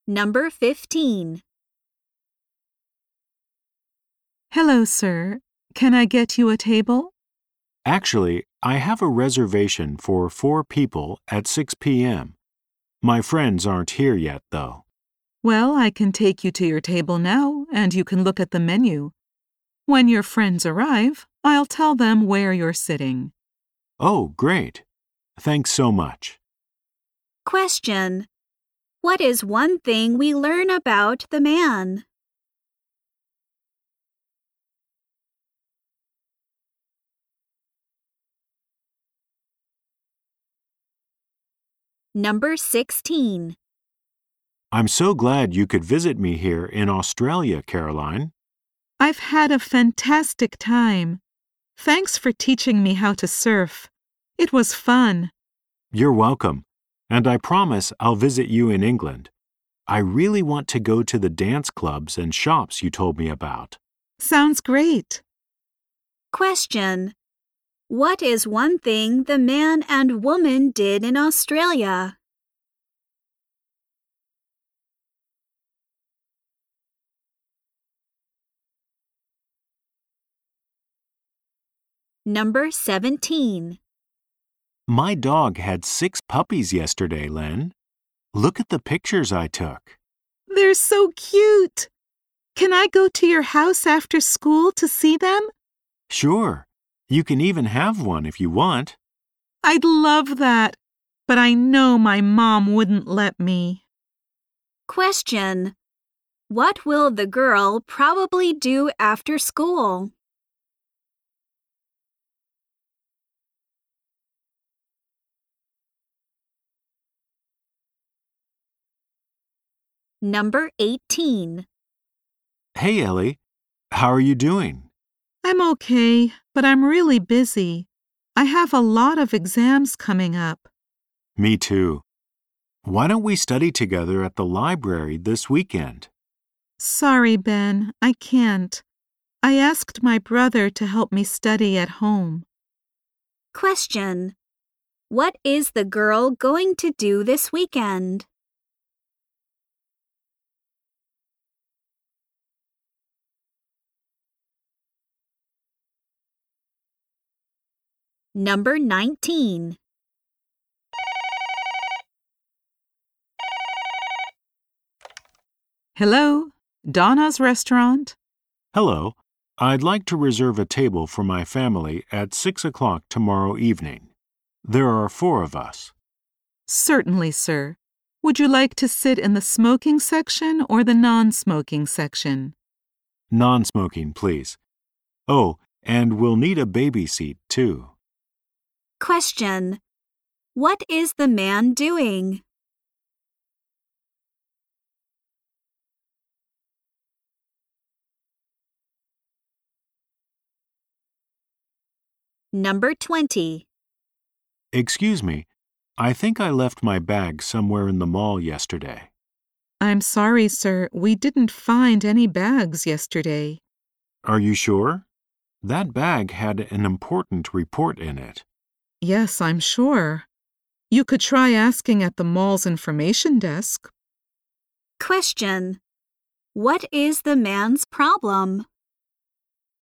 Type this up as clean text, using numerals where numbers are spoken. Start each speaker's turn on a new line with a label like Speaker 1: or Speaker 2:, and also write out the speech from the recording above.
Speaker 1: Number 15.
Speaker 2: Hello, sir. Can I get you a table?
Speaker 3: Actually, I have a reservation for 4 people at 6 p.m. My friends aren't here yet, though.
Speaker 2: Well, I can take you to your table now, and you can look at the menu. When your friends arrive, I'll tell them where you're sitting.
Speaker 3: Oh, great. Thanks so much.
Speaker 1: Question. What is one thing we learn about the man? Number 16.
Speaker 3: I'm so glad you could visit me here in Australia, Caroline.
Speaker 2: I've had a fantastic time. Thanks for teaching me how to surf. It was fun.
Speaker 3: You're welcome, and I promise I'll visit you in England. I really want to go to the dance clubs and shops you told me about.
Speaker 2: Sounds great.
Speaker 1: Question. What is one thing the man and woman did in Australia? Number 17.
Speaker 3: My dog had 6 puppies yesterday, Len. Look at the pictures I took.
Speaker 2: They're so cute. Can I go to your house after school to see them?
Speaker 3: Sure, you can even have one if you want.
Speaker 2: I'd love that, but I know my mom wouldn't let me.
Speaker 1: Question. What will the girl probably do after school? Number 18.
Speaker 3: Hey, Ellie. How are you doing?
Speaker 2: I'm okay, but I'm really busy. I have a lot of exams coming up.
Speaker 3: Me too. Why don't we study together at the library this weekend?
Speaker 2: Sorry, Ben, I can't. I asked my brother to help me study at home.
Speaker 1: Question. What is the girl going to do this weekend? Number 19.
Speaker 2: Hello, Donna's restaurant?
Speaker 3: Hello. I'd like to reserve a table for my family at 6 o'clock tomorrow evening. There are 4 of us.
Speaker 2: Certainly, sir. Would you like to sit in the smoking section or the non-smoking section?
Speaker 3: Non-smoking, please. Oh, and we'll need a baby seat, too.
Speaker 1: Question. What is the man doing? Number 20.
Speaker 3: Excuse me. I think I left my bag somewhere in the mall yesterday.
Speaker 2: I'm sorry, sir. We didn't find any bags yesterday.
Speaker 3: Are you sure? That bag had an important report in it.
Speaker 2: Yes, I'm sure. You could try asking at the mall's information desk.
Speaker 1: Question. What is the man's problem?